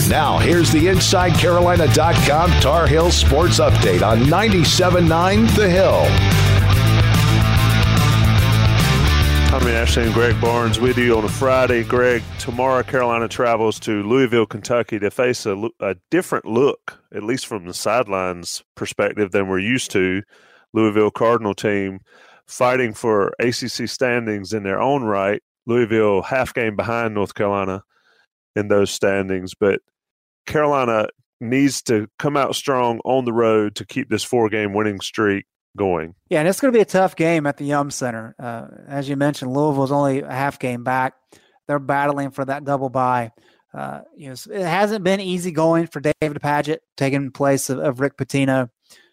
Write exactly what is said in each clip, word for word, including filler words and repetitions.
Now, here's the Inside Carolina dot com Tar Heel Sports Update on ninety-seven point nine The Hill. Tommy Ashley and Greg Barnes with you on a Friday. Greg, tomorrow Carolina travels to Louisville, Kentucky to face a, a different look, at least from the sidelines perspective, than we're used to. Louisville Cardinal team fighting for A C C standings in their own right. Louisville half game behind North Carolina in those standings, but Carolina needs to come out strong on the road to keep this four-game winning streak going. Yeah, and it's going to be a tough game at the Yum Center. Uh, as you mentioned, Louisville's only a half game back. They're battling for that double bye. Uh, you know, it hasn't been easy going for David Padgett, taking place of, of Rick Pitino.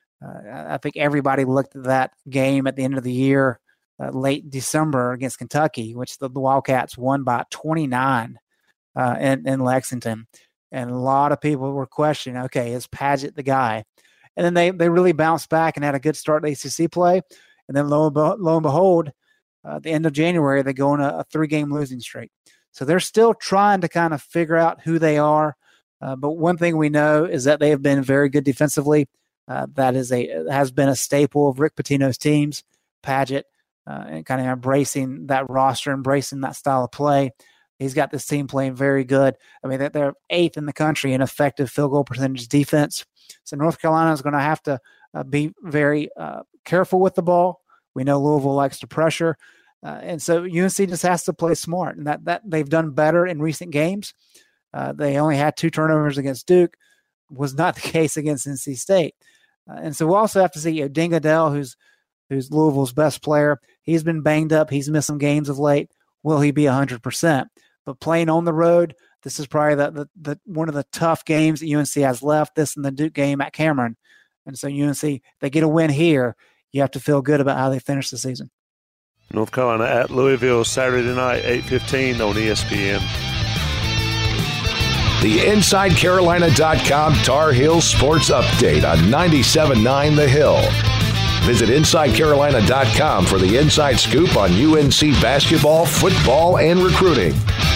Uh, I think everybody looked at that game at the end of the year, uh, late December against Kentucky, which the, the Wildcats won by twenty-nine uh, in, in Lexington. And a lot of people were questioning, okay, is Padgett the guy? And then they, they really bounced back and had a good start to A C C play. And then lo and, be- lo and behold, uh, at the end of January, they go on a, a three-game losing streak. So they're still trying to kind of figure out who they are. Uh, but one thing we know is that they have been very good defensively. Uh, that is a has been a staple of Rick Pitino's teams. Padgett uh, and kind of embracing that roster, embracing that style of play. He's got this team playing very good. I mean, they're eighth in the country in effective field goal percentage defense. So North Carolina is going to have to uh, be very uh, careful with the ball. We know Louisville likes to pressure. Uh, and so U N C just has to play smart. And that, that they've done better in recent games. Uh, they only had two turnovers against Duke. Was not the case against N C State. Uh, and so we'll also have to see you know, Deng Adel, who's, who's Louisville's best player. He's been banged up. He's missed some games of late. Will he be one hundred percent? But playing on the road, this is probably the, the, the one of the tough games that U N C has left, this and the Duke game at Cameron. And so U N C, they get a win here, you have to feel good about how they finish the season. North Carolina at Louisville Saturday night, eight fifteen on E S P N. The Inside Carolina dot com Tar Heel Sports Update on ninety-seven point nine The Hill. Visit Inside Carolina dot com for the inside scoop on U N C basketball, football, and recruiting.